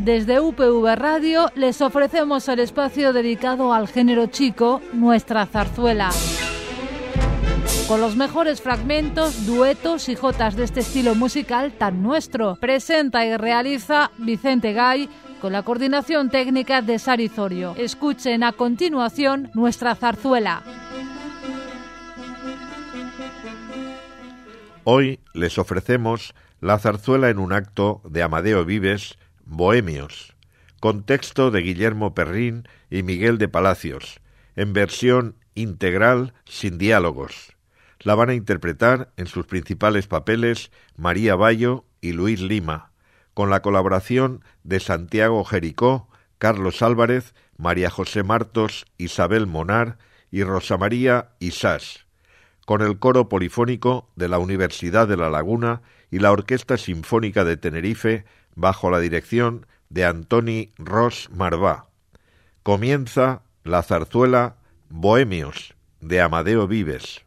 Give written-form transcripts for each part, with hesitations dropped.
Desde UPV Radio les ofrecemos el espacio dedicado al género chico, Nuestra Zarzuela. Con los mejores fragmentos, duetos y jotas de este estilo musical tan nuestro. Presenta y realiza Vicente Gay, con la coordinación técnica de Sari Zorio. Escuchen a continuación Nuestra Zarzuela. Hoy les ofrecemos la zarzuela en un acto de Amadeo Vives, Bohemios, con texto de Guillermo Perrín y Miguel de Palacios, en versión integral sin diálogos. La van a interpretar en sus principales papeles María Bayo y Luis Lima, con la colaboración de Santiago Jericó, Carlos Álvarez, María José Martos, Isabel Monar y Rosa María Isás, con el coro polifónico de la Universidad de La Laguna y la Orquesta Sinfónica de Tenerife bajo la dirección de Antoni Ros Marbà. Comienza la zarzuela Bohemios de Amadeo Vives.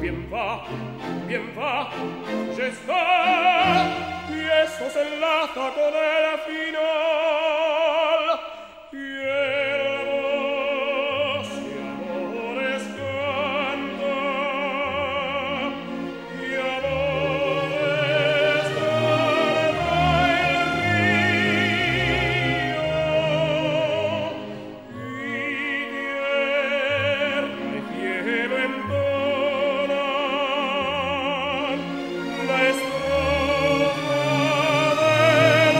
bien va, ya está, y esto se enlaza con el final. Hierbas y amores canta, y amores canta el río, y tierra y cielo entonan la estrofa del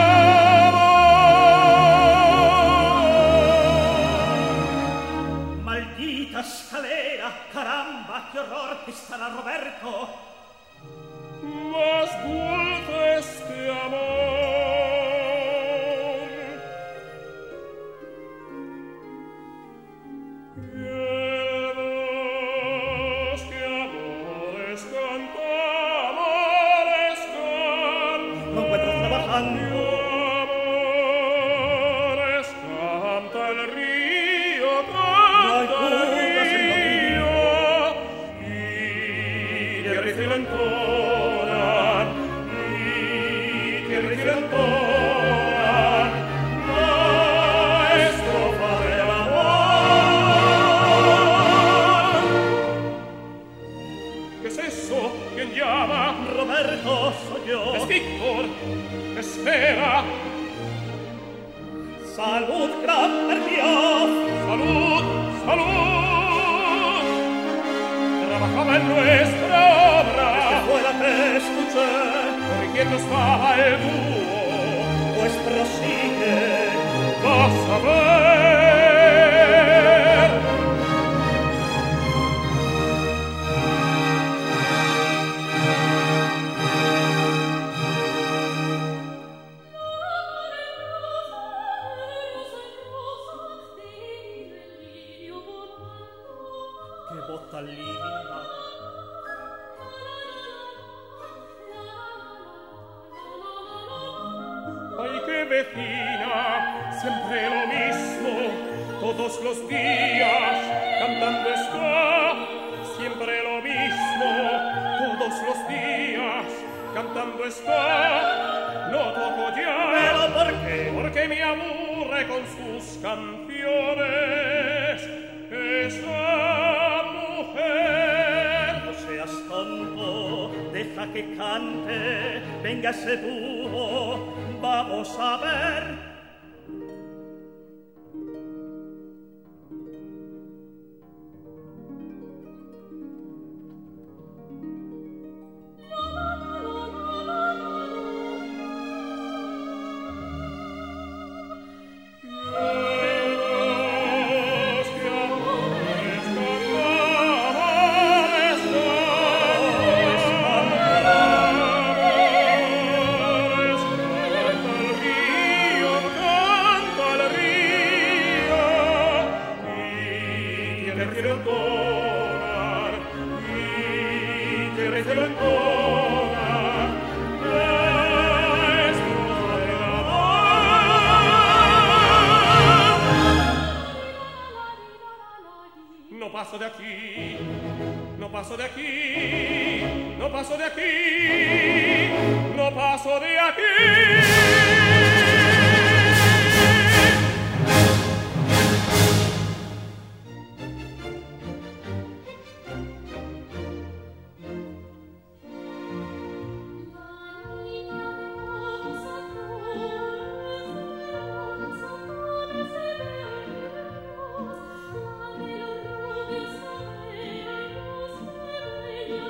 amor. Maldita scalera, caramba, che horror, che starà Roberto. Más dulce este amor. Hierbas que amores canta, amores canta. No encuentro trabajando. Amores canta el río, No hay canta el dudas en lo río. Y tierra y cielo entonan, y tierra y cielo entonan la estrofa del amor. ¿Qué es eso? ¿Quién llama? Roberto, soy yo. Es Víctor. Espera. Salud, gran per Dios. Salud, salud. Trabajaba en nuestra obra, Fue la que escuché, corrigiendo estaba el dúo. pues prosigue. Vas a ver. Che botta livida. Ay, qué vecina, siempre lo mismo, todos los días cantando está. Siempre lo mismo, todos los días cantando está. No toco ya. ¿Pero por qué? Porque me aburre con sus canciones esa mujer. No seas tonto, deja que cante, venga ese dúo, vamos a ver. Hierbas que amores canta, amores canta. Amores canta el río, canta el río. Y tierra y cielo entonan, y tierra y cielo entonan la estrofa del amor. No paso de aquí, no paso de aquí, no paso de aquí, no paso de aquí.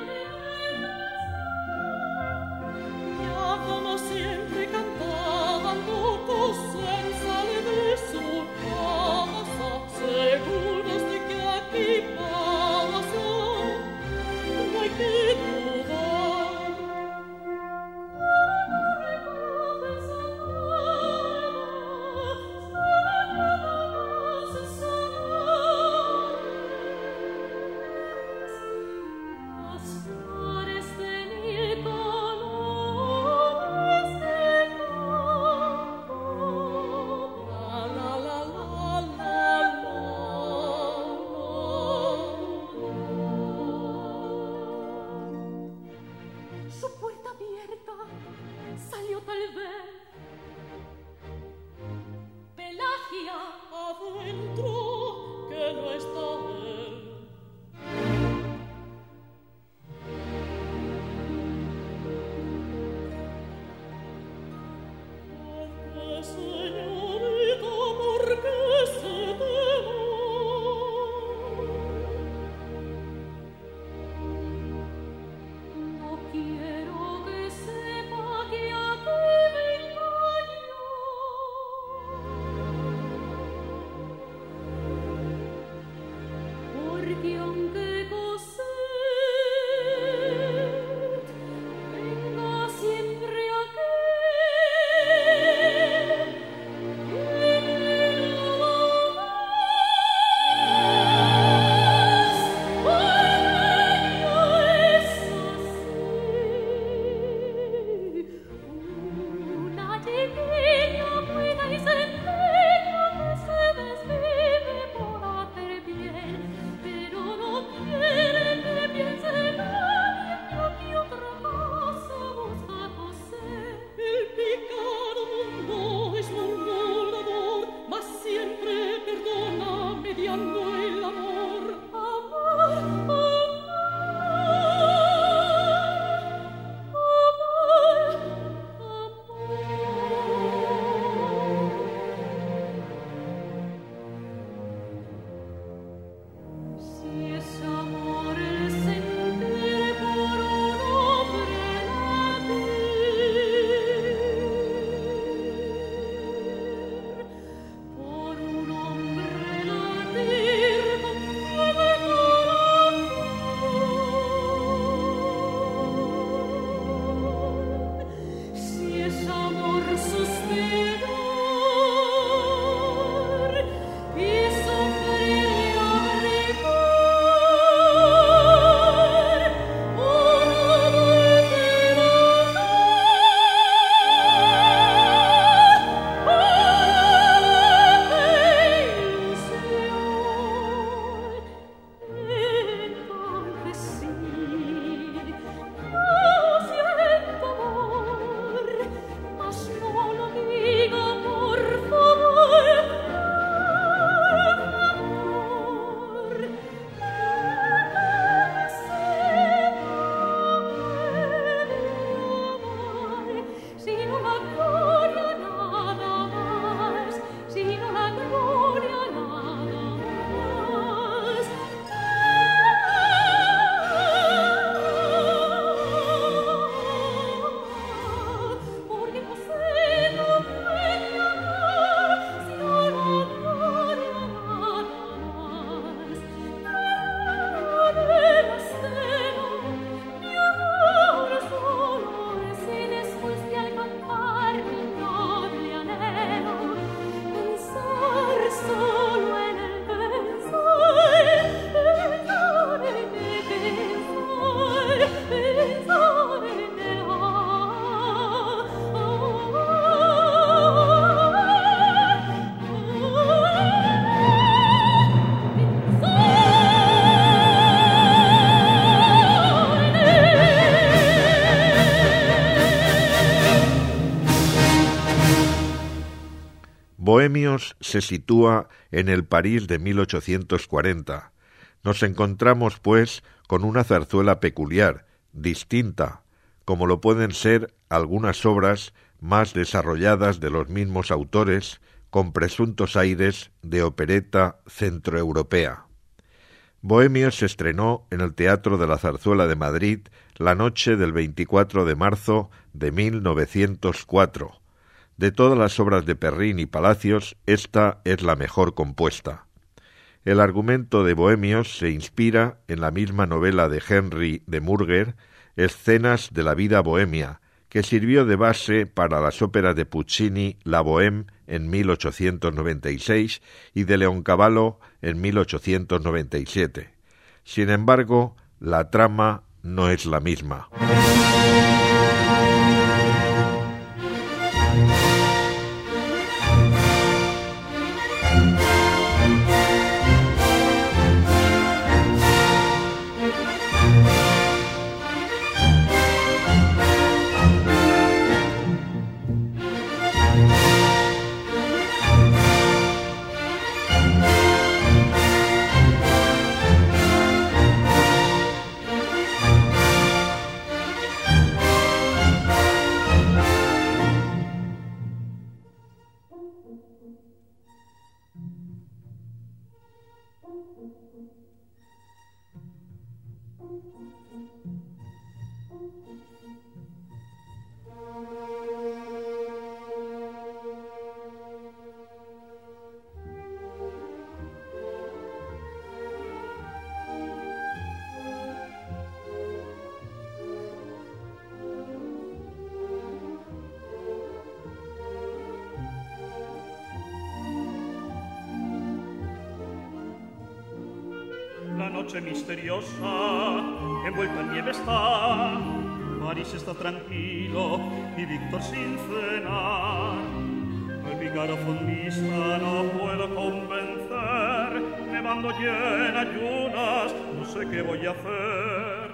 Ya como siempre cantaban Bohemios se sitúa en el París de 1840. Nos encontramos, pues, con una zarzuela peculiar, distinta, como lo pueden ser algunas obras más desarrolladas de los mismos autores, con presuntos aires de opereta centroeuropea. Bohemios se estrenó en el Teatro de la Zarzuela de Madrid la noche del 24 de marzo de 1904. De todas las obras de Perrín y Palacios, esta es la mejor compuesta. El argumento de Bohemios se inspira en la misma novela de Henry de Murger, Escenas de la vida bohemia, que sirvió de base para las óperas de Puccini, La Bohème, en 1896, y de Leoncavallo en 1897. Sin embargo, la trama no es la misma. Noche misteriosa, envuelta en nieve está, París está tranquilo y Víctor sin cenar. Al pícaro fondista no puedo convencer, nevando y en ayunas, no sé qué voy a hacer.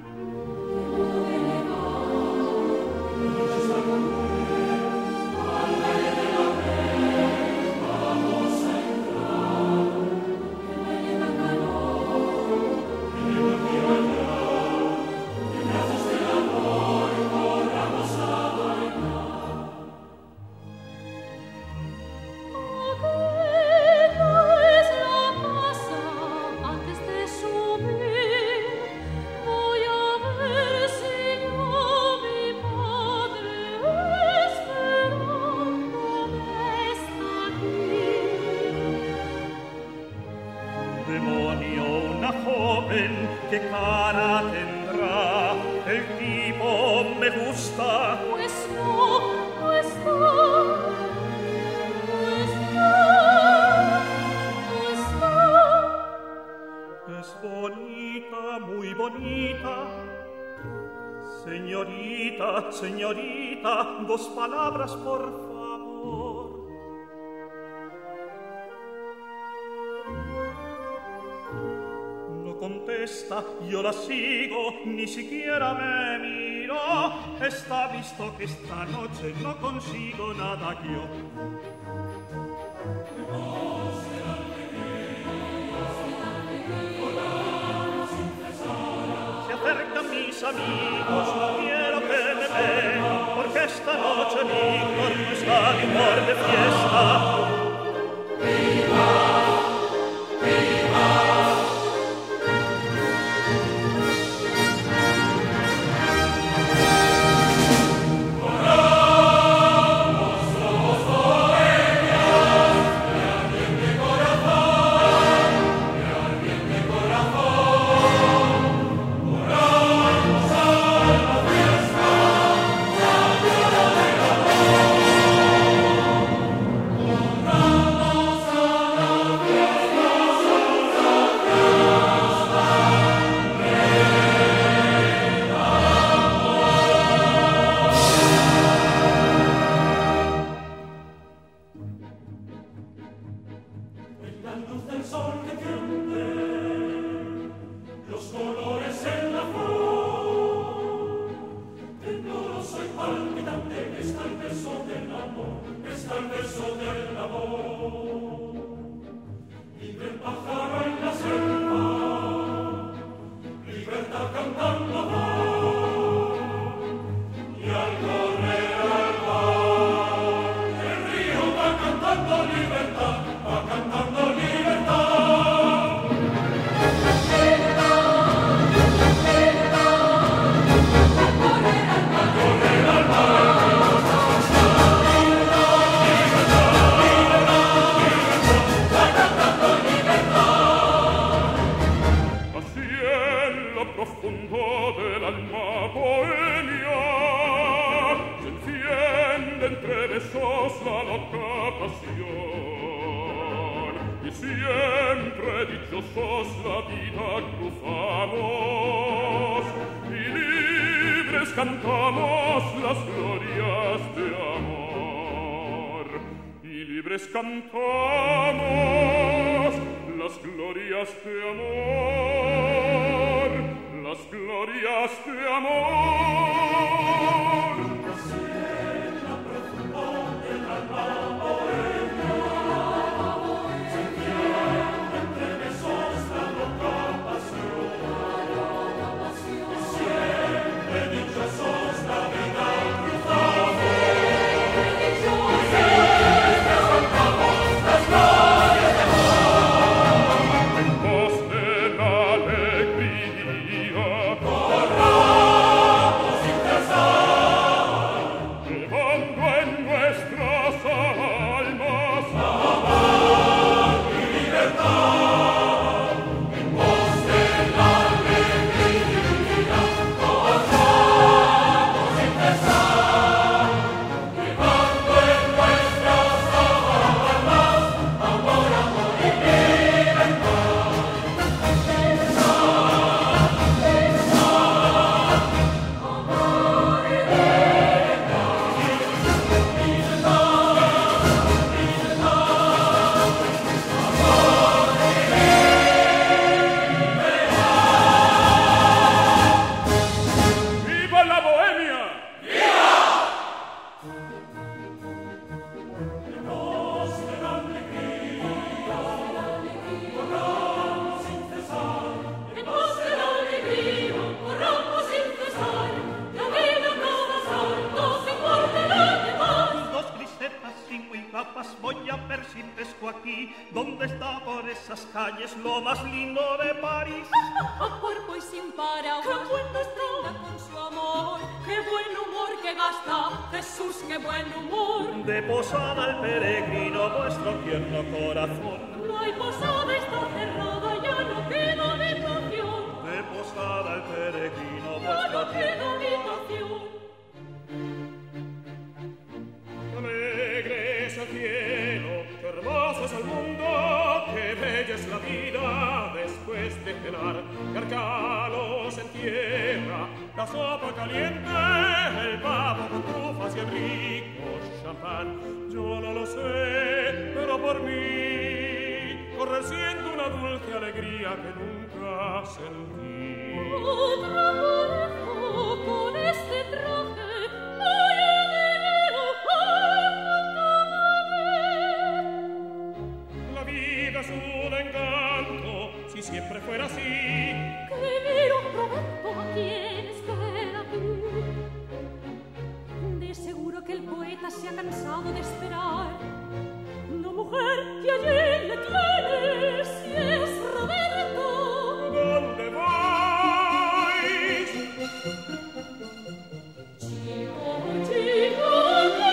¿Qué cara tendrá? El tipo me gusta. Pues no, pues no, pues no, pues no. Es bonita, muy bonita. Señorita, señorita, 2 palabras, por favor. Contesta, yo la sigo, ni siquiera me miro. Está visto que esta noche no consigo nada yo. Se acercan mis amigos, no quiero que me vean, porque esta noche Víctor no está de humor de fiesta. ¡Viva! ¡Viva! lo profundo del alma bohemia se enciende entre besos la loca pasión, y siempre dichosos la vida cruzamos y libres cantamos las glorias de amor, y libres cantamos las glorias de amor, las glorias de amor. Sienta profundo del alma bohemia, se entiende entre besos la loca pasión, y siempre dichosos la vida cruzamos, y libres cantamos las glorias de amor. En pos de la alegría Corramos sin cesar, llevando en nuestras almas amor y libertad. En pos de la alegría corramos sin cesar, llevando en nuestras almas amor, amor y libertad. ¡Viva la Bohemia! En pos de la alegría, corramos sin cesar, la vida cada salto se importa lo demás. Dos grisetas y muy guapas voy a ver si pesco aquí, donde está por esas calles lo más lindo de París. A cuerpo y sin paraguas, qué buen brinda con su amor, qué buen humor que gasta, Jesús, qué buen humor. De posada al peregrino vuestro tierno corazón, No hay posada, está cerrada, ya no queda habitación, de posada al peregrino ya vuestro no queda tierno habitación. Alegre es el cielo, qué hermoso es el mundo, qué bella es la vida después de cenar. Carcalos en tierra, la sopa caliente, el pavo con trufas y el rico champán. Yo no lo sé, pero por mí correr siento una dulce alegría que nunca sentí. Otra parejo con este traje, voy a venero La vida es un encanto, si siempre fuera así. que miro provecho a quien espera tú. De seguro que el poeta se ha cansado de esperar una mujer que allí le tiene, si es Roberto. ¿Dónde vais? Chico, chico, que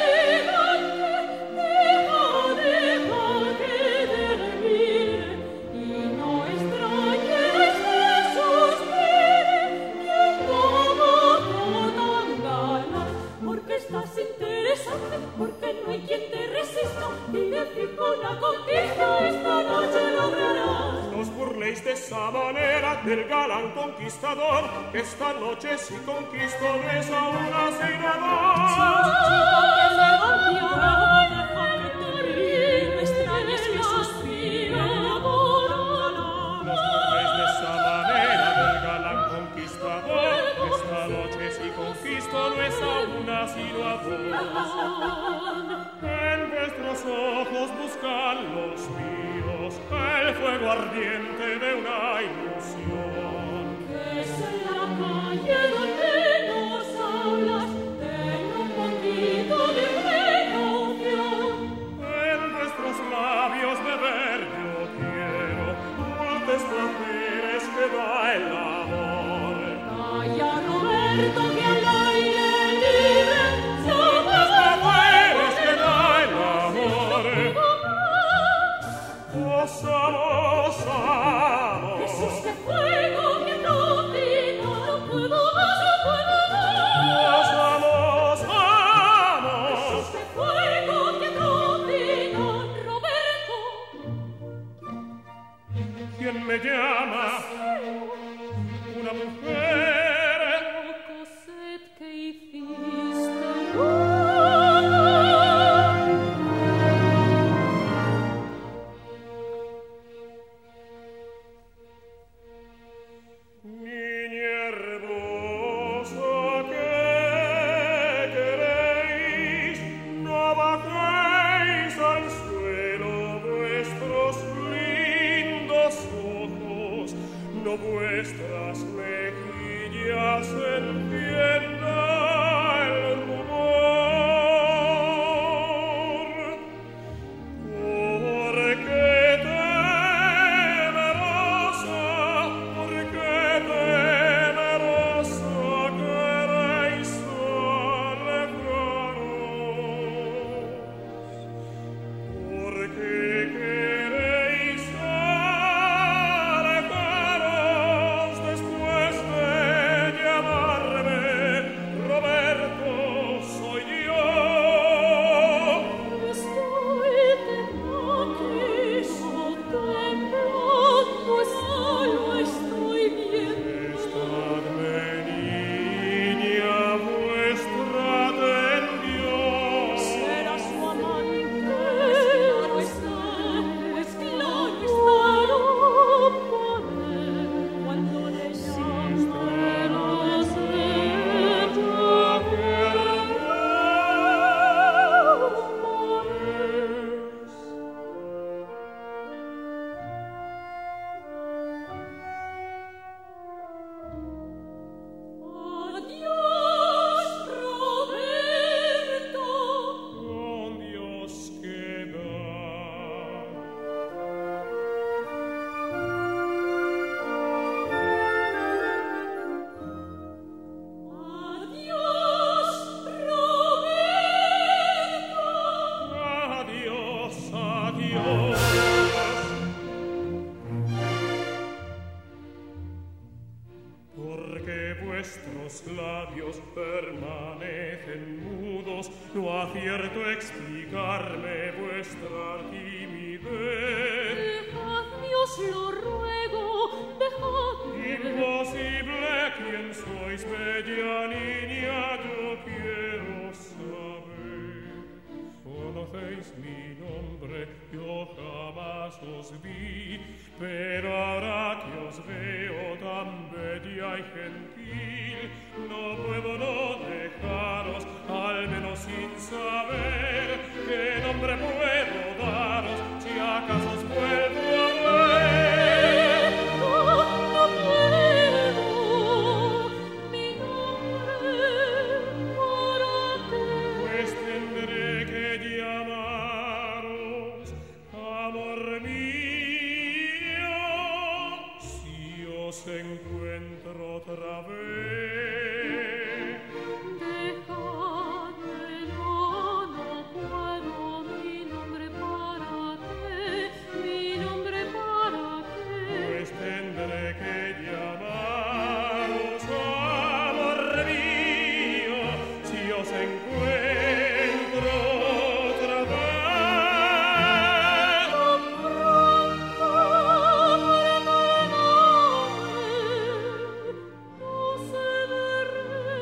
deja que te mire y no extrañes que suspire ni un poco tan ganas, porque estás interesante, porque no hay quien te resista y de fijo una conquista esta noche lograrás. No os burléis de esa manera del galán conquistador, que esta noche si conquisto no es a una sino a Chico, dos. que elegancia, deja que te mire, no extrañes que suspire amor. No os burléis de esa manera del galán conquistador, que esta noche si conquisto no es a una sino a dos. En vuestros ojos buscan los míos el fuego ardiente de una ilusión. Es en la calle donde nos hablas, ten un poquito de precaución. En vuestros labios beber yo quiero dulces placeres que da el amor. Calla, Roberto, que al aire libre Dulces placeres que da el amor. Os amo, os amo. Jesús, qué fuego, qué luz, nuestras mejillas encienda el rumor, porque temerosa queréis alejaros, porque queréis alejaros después de llamarme Roberto, soy yo. Estoy temblando, solo estoy viendo. Estadme, niña, vuestrate en Dios. Será su amante, claro está, pues claro por él, cuando le llame la Adiós, Roberto. Con Dios queda. Adiós, Roberto. Adiós, adiós. Porque vuestros labios permanecen mudos, no acierto a explicarme vuestra timidez. Dejadme, os lo ruego, dejadme. Imposible, ¿quién sois, bella niña? Yo quiero saber. Conocéis mi nombre, yo jamás os vi, pero ahora que os veo tan bella y gentil, no puedo no dejaros, al menos sin saber qué nombre puedo daros, si acaso os vuelvo a ver. No puedo, mi nombre para ti. Pues tendré que llamaros, amor mío, si os encuentro otra vez. Dejadme, no puedo, mi nombre para ti, mi nombre para ti. Pues tendré que llamaros, amor mío, si os encuentro otra vez. Tan pronto, perdóname, no sé de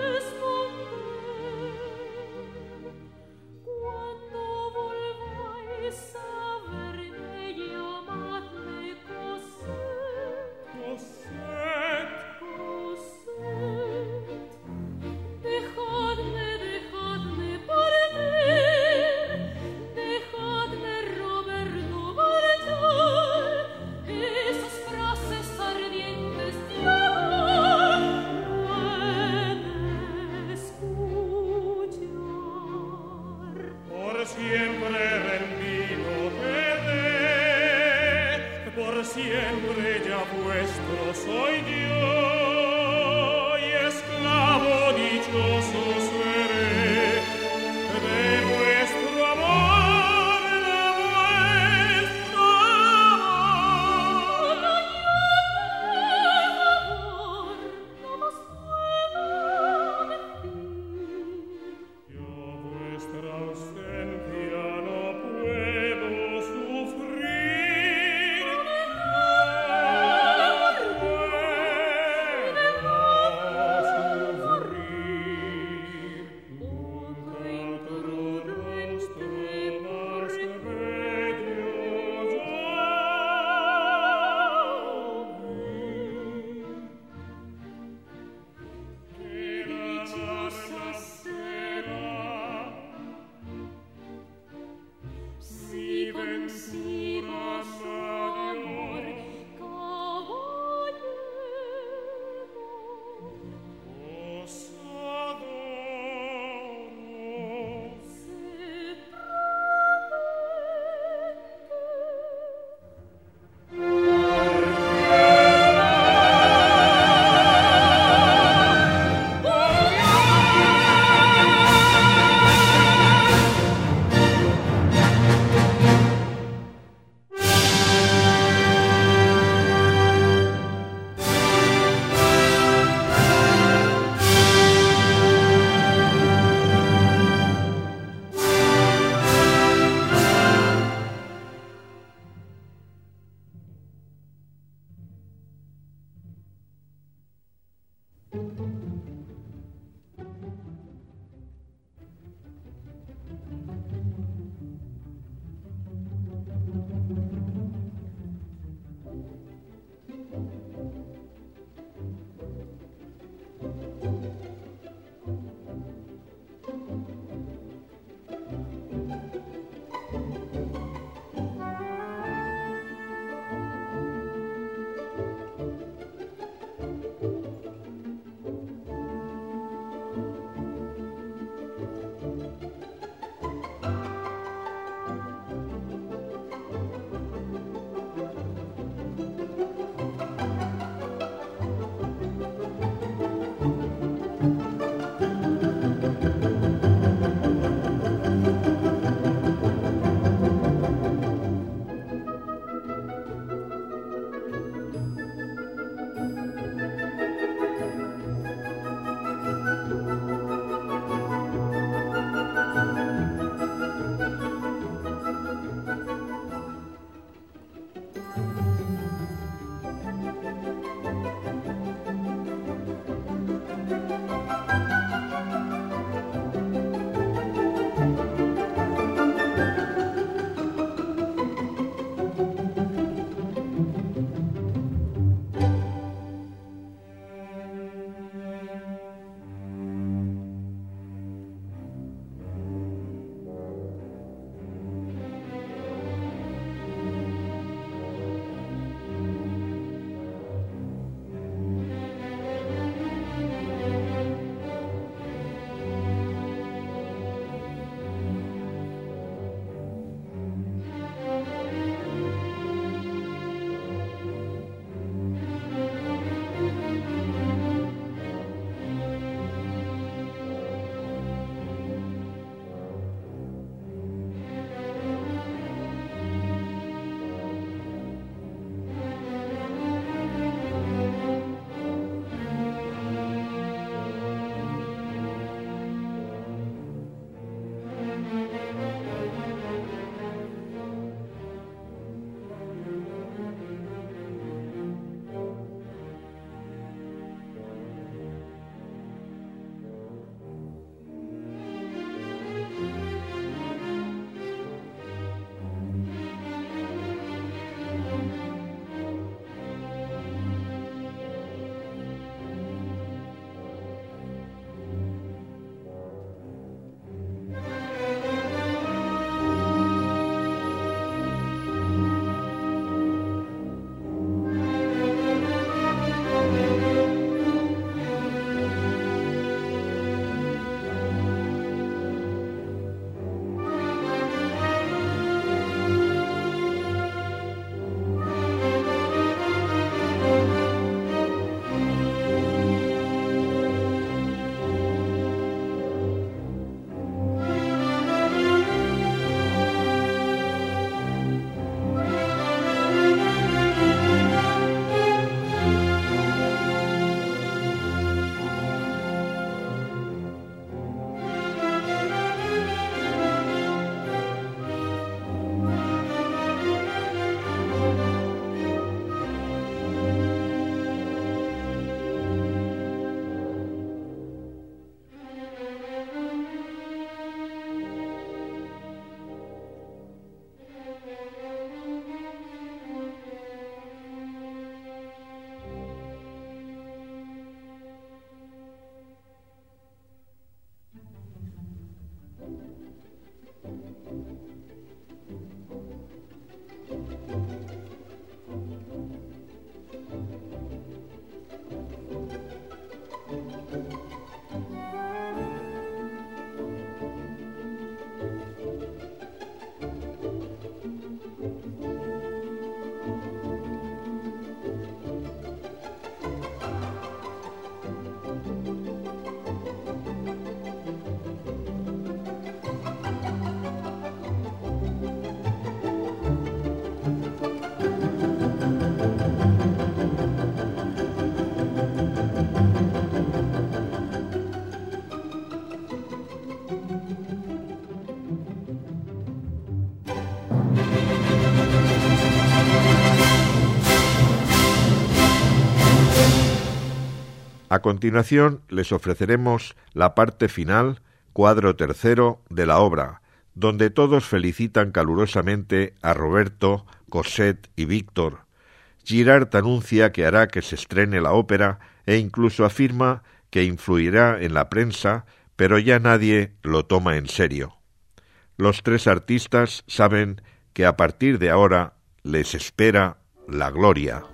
A continuación les ofreceremos la parte final, cuadro tercero, de la obra, donde todos felicitan calurosamente a Roberto, Cosette y Víctor. Girard anuncia que hará que se estrene la ópera e incluso afirma que influirá en la prensa, pero ya nadie lo toma en serio. Los tres artistas saben que a partir de ahora les espera la gloria.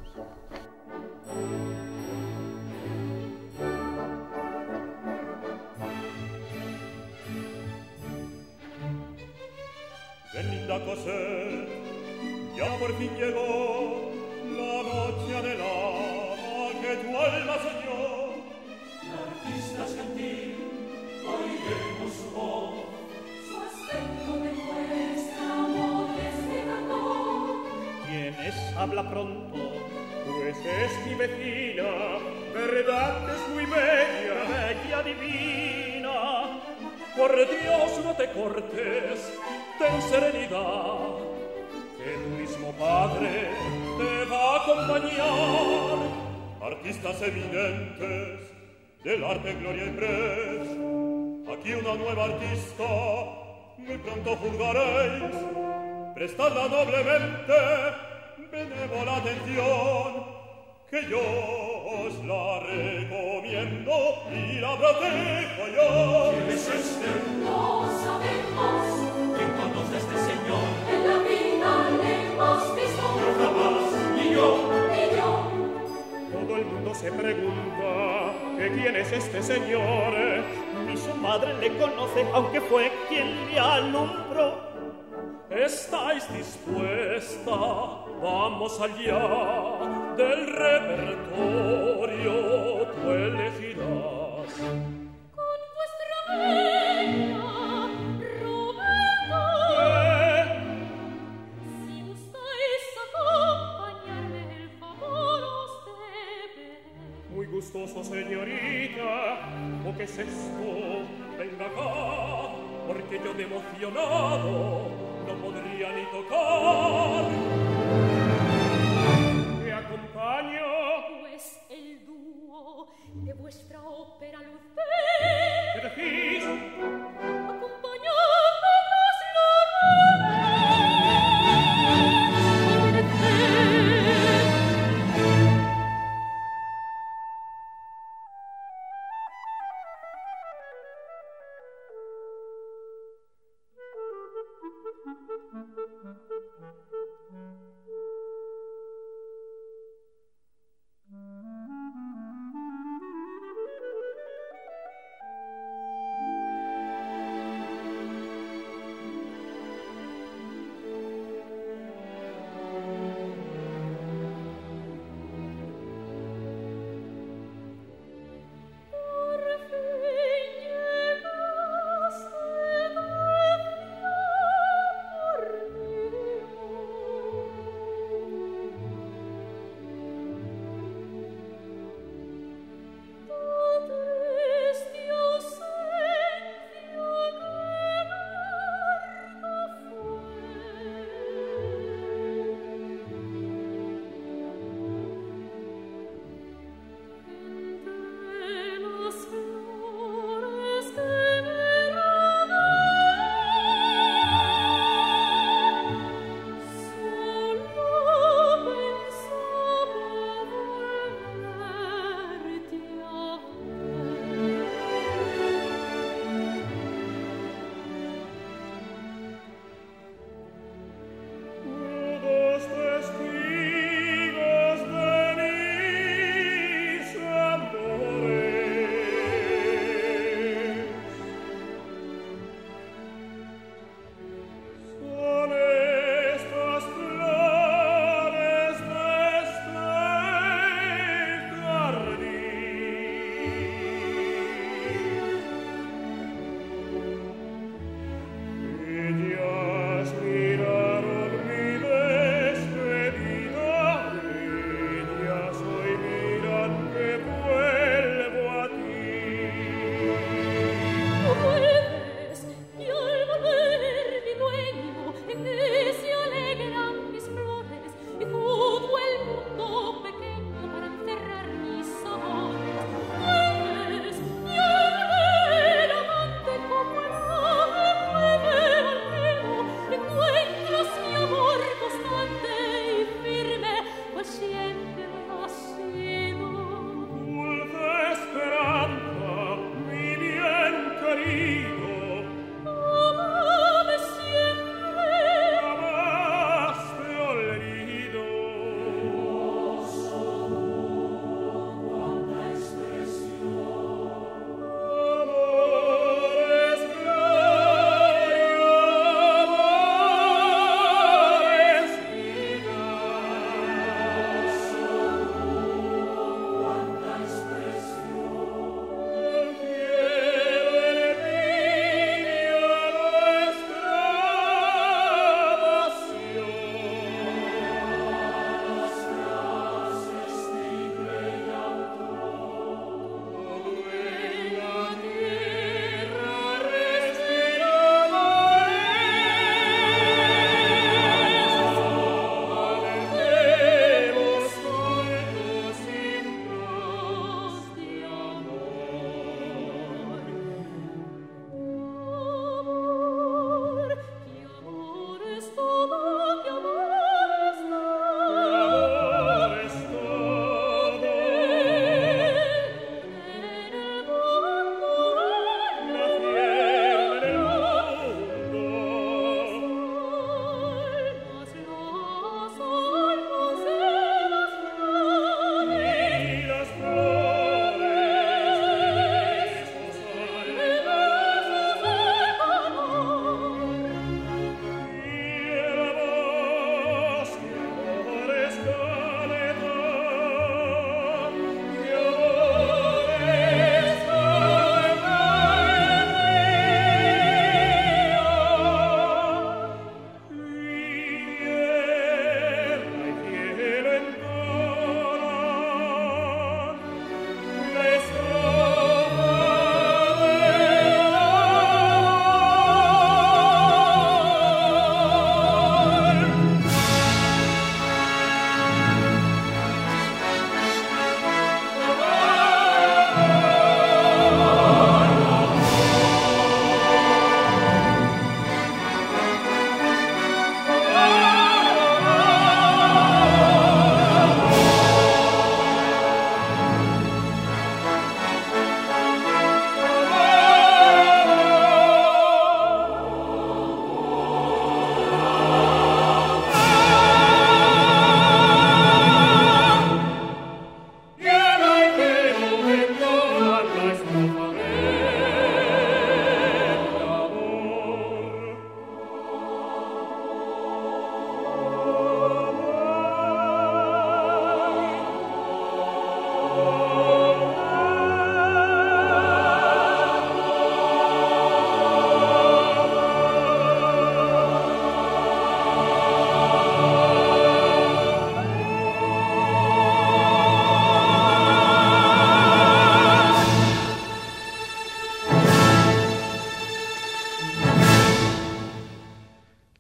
Linda Cosette, ya por fin llegó la noche anhelada que tu alma soñó. La artista gentil, oiremos su voz, Su aspecto demuestra amor desde cantor. quien es habla pronto, pues es mi vecina, verdad que es muy bella divina. Por Dios no te cortes, ten serenidad, que tu mismo padre te va a acompañar. Artistas eminentes del arte, gloria y pres, aquí una nueva artista, muy pronto juzgaréis. Prestadla noblemente, benévola atención, que yo os la recomiendo y la protejo yo. ¿Quién es este? No sabemos, ¿Quién conoce a este señor? en la vida le hemos visto. Yo jamás, ni yo. Ni yo, Todo el mundo se pregunta que quién es este señor. Ni su madre le conoce, aunque fue quien le alumbró. ¿Estáis dispuesta? Vamos allá del repertorio, tú elegirás. con vuestra venia, Roberto. Si gustáis acompañarme, el favor os debe. Muy gustoso, señorita. ¿O qué es esto? Venga acá, porque yo de emocionado no podría ni tocar. ¿Me acompaño? Pues el dúo de vuestra ópera Luz ¿Qué decís? acompañándonos lo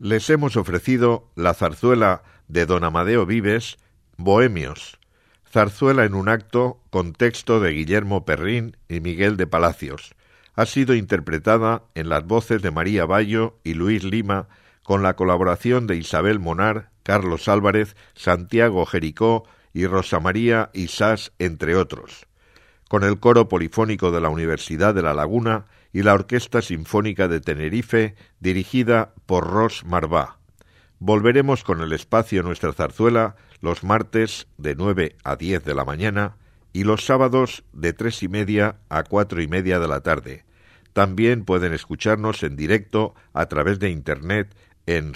les hemos ofrecido la zarzuela de don Amadeo Vives, Bohemios, zarzuela en un acto con texto de Guillermo Perrín y Miguel de Palacios. Ha sido interpretada en las voces de María Bayo y Luis Lima, con la colaboración de Isabel Monar, Carlos Álvarez, Santiago Jericó y Rosa María Isás, entre otros, con el coro polifónico de la Universidad de La Laguna y la Orquesta Sinfónica de Tenerife, dirigida por Ros Marbá. Volveremos con el espacio Nuestra Zarzuela los martes de 9 a 10 de la mañana y los sábados de 3:30 a 4:30 de la tarde. También pueden escucharnos en directo a través de Internet en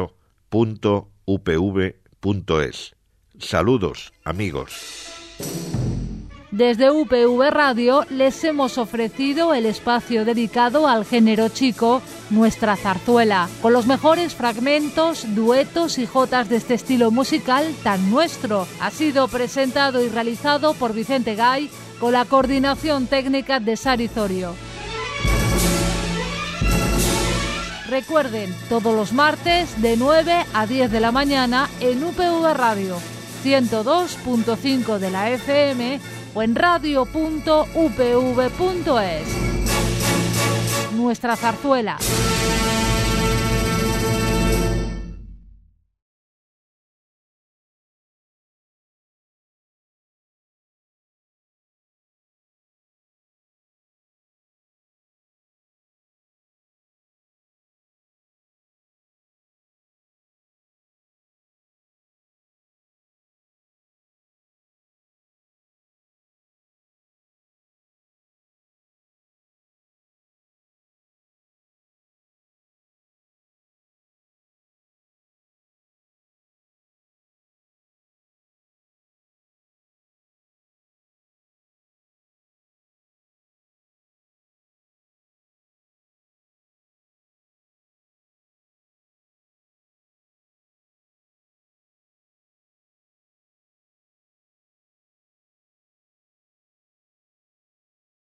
radio.upv.es. Saludos, amigos. Desde UPV Radio les hemos ofrecido el espacio dedicado al género chico, Nuestra Zarzuela, con los mejores fragmentos, duetos y jotas de este estilo musical tan nuestro. Ha sido presentado y realizado por Vicente Gay, con la coordinación técnica de Sari Zorio. Recuerden, todos los martes de 9 a 10 de la mañana en UPV Radio, 102.5 de la FM o en radio.upv.es. Nuestra Zarzuela.